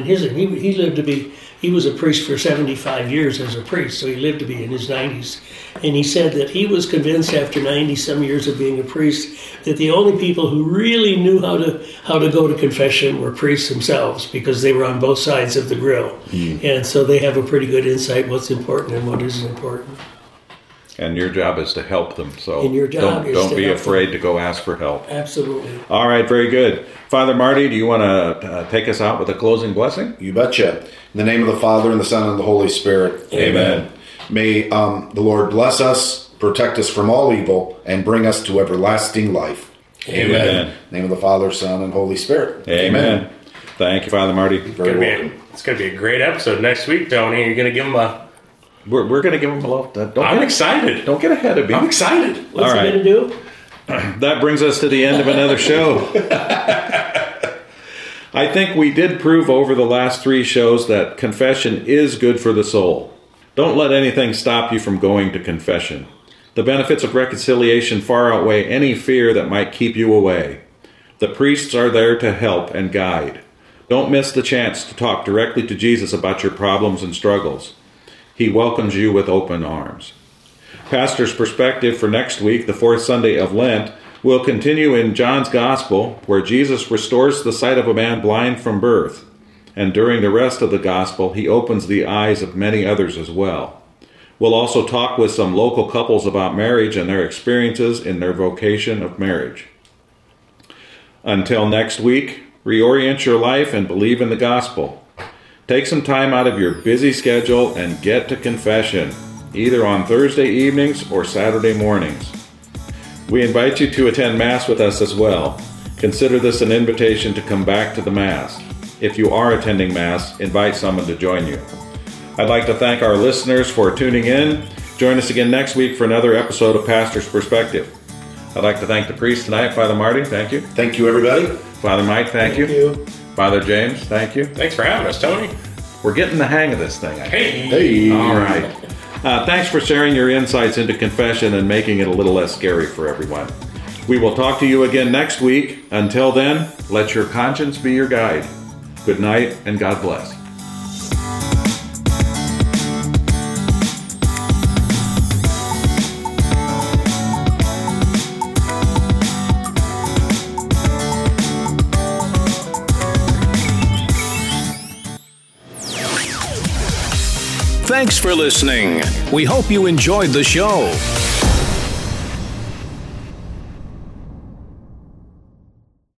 Speaker 2: he was a priest for 75 years as a priest, so he lived to be in his 90s. And he said that he was convinced after 90-some years of being a priest that the only people who really knew how to go to confession were priests themselves, because they were on both sides of the grill. And so they have a pretty good insight what's important and what isn't important.
Speaker 4: And your job is to help them. So
Speaker 2: And your job
Speaker 4: don't be afraid to go ask for help.
Speaker 2: Absolutely.
Speaker 4: All right, very good. Father Marty, do you want to take us out with a closing blessing?
Speaker 1: You betcha. In the name of the Father, and the Son, and the Holy Spirit.
Speaker 4: Amen.
Speaker 1: May the Lord bless us, protect us from all evil, and bring us to everlasting life.
Speaker 4: Amen.
Speaker 1: In the name of the Father, Son, and Holy Spirit.
Speaker 4: Amen. Thank you, Father Marty.
Speaker 1: Very welcome.
Speaker 5: It's going to be a great episode next week, Tony. You're going to give him a...
Speaker 4: We're going to give him a little...
Speaker 5: I'm excited.
Speaker 4: Don't get ahead of me.
Speaker 5: I'm excited.
Speaker 2: What's
Speaker 4: All
Speaker 2: he
Speaker 4: right.
Speaker 2: going to do?
Speaker 4: That brings us to the end of another show. I think we did prove over the last 3 shows that confession is good for the soul. Don't let anything stop you from going to confession. The benefits of reconciliation far outweigh any fear that might keep you away. The priests are there to help and guide. Don't miss the chance to talk directly to Jesus about your problems and struggles. He welcomes you with open arms. Pastor's Perspective for next week, the 4th Sunday of Lent, will continue in John's Gospel, where Jesus restores the sight of a man blind from birth. And during the rest of the Gospel, he opens the eyes of many others as well. We'll also talk with some local couples about marriage and their experiences in their vocation of marriage. Until next week, reorient your life and believe in the Gospel. Take some time out of your busy schedule and get to confession, either on Thursday evenings or Saturday mornings. We invite you to attend Mass with us as well. Consider this an invitation to come back to the Mass. If you are attending Mass, invite someone to join you. I'd like to thank our listeners for tuning in. Join us again next week for another episode of Pastor's Perspective. I'd like to thank the priest tonight, Father Marty. Thank you.
Speaker 1: Thank you, everybody.
Speaker 4: Father Mike, thank you. Father James, thank you.
Speaker 5: Thanks for having us, Tony.
Speaker 4: We're getting the hang of this thing, I think.
Speaker 5: Hey.
Speaker 4: All right. Thanks for sharing your insights into confession and making it a little less scary for everyone. We will talk to you again next week. Until then, let your conscience be your guide. Good night and God bless.
Speaker 3: Thanks for listening. We hope you enjoyed the show.